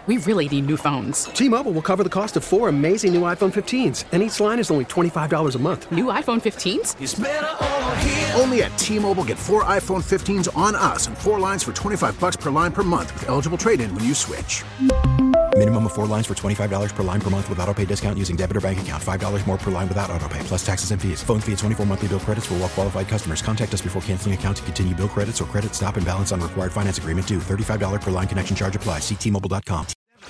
We really need new phones. T-Mobile will cover the cost of 4 amazing new iPhone 15s, and each line is only $25 a month. New iPhone 15s? It's better over here. Only at T-Mobile, get 4 iPhone 15s on us and 4 lines for $25 per line per month with eligible trade-in when you switch. Minimum of 4 lines for $25 per line per month with autopay discount using debit or bank account. $5 more per line without autopay, plus taxes and fees. Phone fee at 24 monthly bill credits for well-qualified customers. Contact us before canceling account to continue bill credits or credit stop and balance on required finance agreement due. $35 per line connection charge applies. See T-Mobile.com.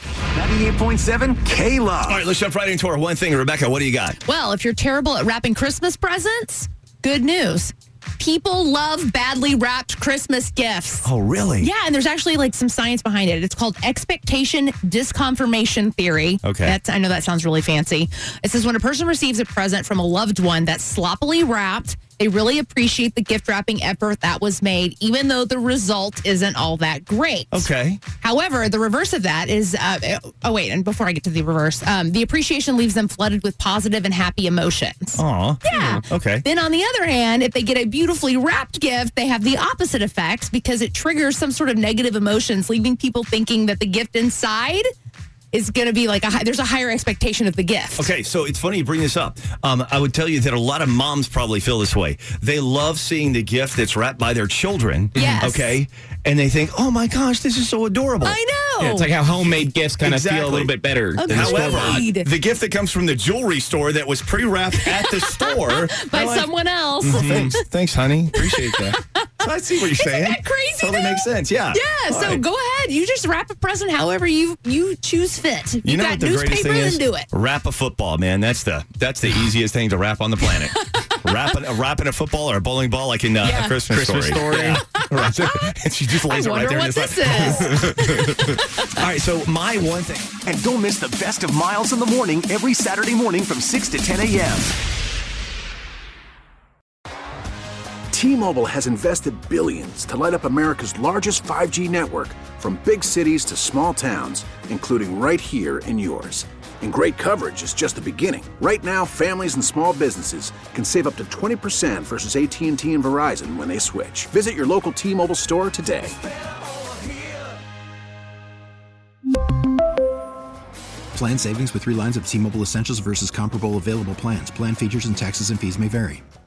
98.7 K-Love. All right, let's jump right into our one thing. Rebecca, what do you got? Well, if you're terrible at wrapping Christmas presents, good news. People love badly wrapped Christmas gifts. Oh, really? Yeah, and there's actually like some science behind it. It's called expectation disconfirmation theory. Okay. I know that sounds really fancy. It says when a person receives a present from a loved one that's sloppily wrapped, they really appreciate the gift wrapping effort that was made, even though the result isn't all that great. Okay. However, the reverse of that is, and before I get to the reverse, the appreciation leaves them flooded with positive and happy emotions. Aw. Yeah. Okay. Then on the other hand, if they get a beautifully wrapped gift, they have the opposite effects because it triggers some sort of negative emotions, leaving people thinking that the gift inside is going to be like there's a higher expectation of the gift. Okay, so it's funny you bring this up. I would tell you that a lot of moms probably feel this way. They love seeing the gift that's wrapped by their children. Yes. Okay, and they think, oh my gosh, this is so adorable. I know. Yeah, it's like how homemade gifts kind of feel a little bit better. Agreed. Than However, the gift that comes from the jewelry store that was pre-wrapped at the store by someone else. Thanks, honey. Appreciate that. So I see what you're saying. Isn't that crazy? Totally makes sense. Yeah. Yeah. All So right. go ahead. You just wrap a present however you choose fit. If You know got what the greatest newspaper, thing is? then do it. Wrap a football, man. That's the easiest thing to wrap on the planet. Wrapping a football or a bowling ball like in A Christmas Story. Yeah. Right. And she just lays it right there. What this is. All right, so my one thing. And don't miss the best of Miles in the Morning every Saturday morning from 6 to 10 a.m. T-Mobile has invested billions to light up America's largest 5G network, from big cities to small towns, including right here in yours. And great coverage is just the beginning. Right now, families and small businesses can save up to 20% versus AT&T and Verizon when they switch. Visit your local T-Mobile store today. Plan savings with 3 lines of T-Mobile Essentials versus comparable available plans. Plan features and taxes and fees may vary.